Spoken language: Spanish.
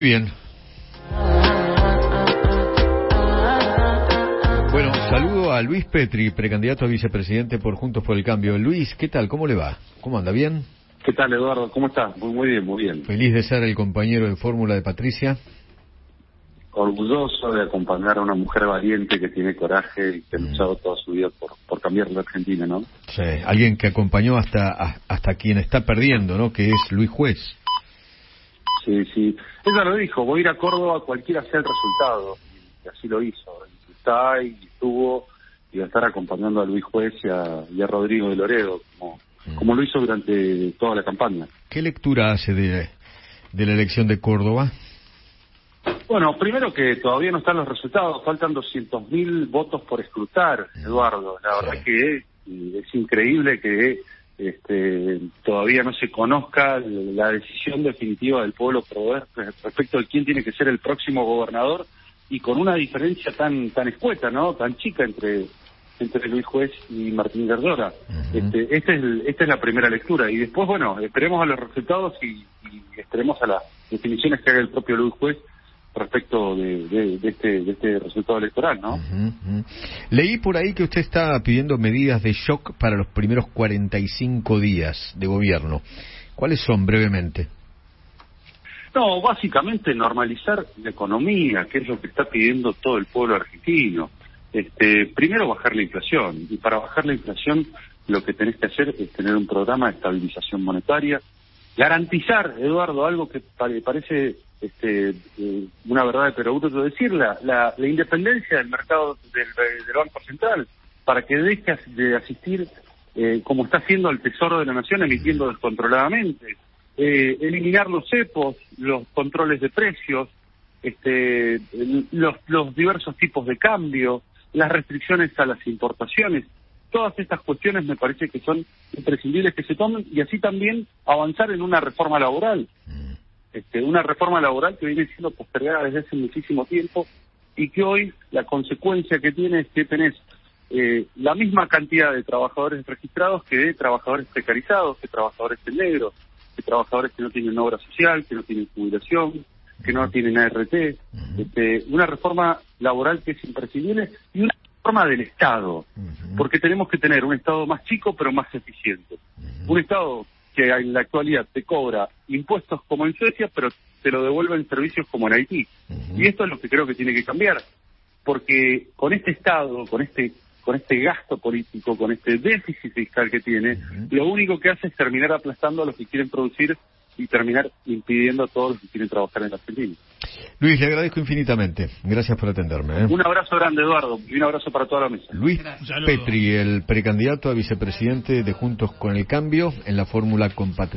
Bien. Bueno, saludo a Luis Petri, precandidato a vicepresidente por Juntos por el Cambio. Luis, ¿qué tal? ¿Cómo le va? ¿Cómo anda? ¿Bien? ¿Qué tal, Eduardo? ¿Cómo estás? Muy bien, muy bien. Feliz de ser el compañero de fórmula de Patricia. Orgulloso de acompañar a una mujer valiente que tiene coraje y que ha luchado toda su vida por cambiar la Argentina, ¿no? Sí, alguien que acompañó hasta quien está perdiendo, ¿no? Que es Luis Juez. Sí, sí. Ella lo dijo, voy a ir a Córdoba cualquiera sea el resultado. Y así lo hizo. Y está y estuvo y va a estar acompañando a Luis Juez y a Rodrigo de Loredo, como lo hizo durante toda la campaña. ¿Qué lectura hace de la elección de Córdoba? Bueno, primero que todavía no están los resultados, faltan 200.000 votos por escrutar, Eduardo. La verdad que es increíble que todavía no se conozca la decisión definitiva del pueblo respecto de quién tiene que ser el próximo gobernador, y con una diferencia tan escueta, ¿no? Tan chica entre Luis Juez y Martín Gardora. Esta es la primera lectura, y después, bueno, esperemos a los resultados y esperemos a las definiciones que haga el propio Luis Juez respecto de este resultado electoral, ¿no? Leí por ahí que usted está pidiendo medidas de shock para los primeros 45 días de gobierno. ¿Cuáles son, brevemente? No, básicamente normalizar la economía, que es lo que está pidiendo todo el pueblo argentino. Primero bajar la inflación, y para bajar la inflación lo que tenés que hacer es tener un programa de estabilización monetaria, garantizar, Eduardo, algo que parece una verdad de perogrullo decir, la independencia del mercado del Banco Central, para que deje de asistir, como está haciendo el Tesoro de la Nación, emitiendo descontroladamente, eliminar los cepos, los controles de precios, los diversos tipos de cambio, las restricciones a las importaciones. Todas estas cuestiones me parece que son imprescindibles que se tomen, y así también avanzar en una reforma laboral. Una reforma laboral que viene siendo postergada desde hace muchísimo tiempo, y que hoy la consecuencia que tiene es que tenés la misma cantidad de trabajadores registrados que de trabajadores precarizados, que trabajadores en negro, que trabajadores que no tienen obra social, que no tienen jubilación, que no tienen ART. Una reforma laboral que es imprescindible, y una reforma del Estado, porque tenemos que tener un Estado más chico pero más eficiente. Un Estado que en la actualidad te cobra impuestos como en Suecia, pero te lo devuelve en servicios como en Haití. Y esto es lo que creo que tiene que cambiar, porque con este Estado, con este gasto político, con este déficit fiscal que tiene, lo único que hace es terminar aplastando a los que quieren producir y terminar impidiendo a todos los que quieren trabajar en la Argentina. Luis, le agradezco infinitamente. Gracias por atenderme. Un abrazo grande, Eduardo, y un abrazo para toda la mesa. Luis Petri, el precandidato a vicepresidente de Juntos con el Cambio en la fórmula con Patricia.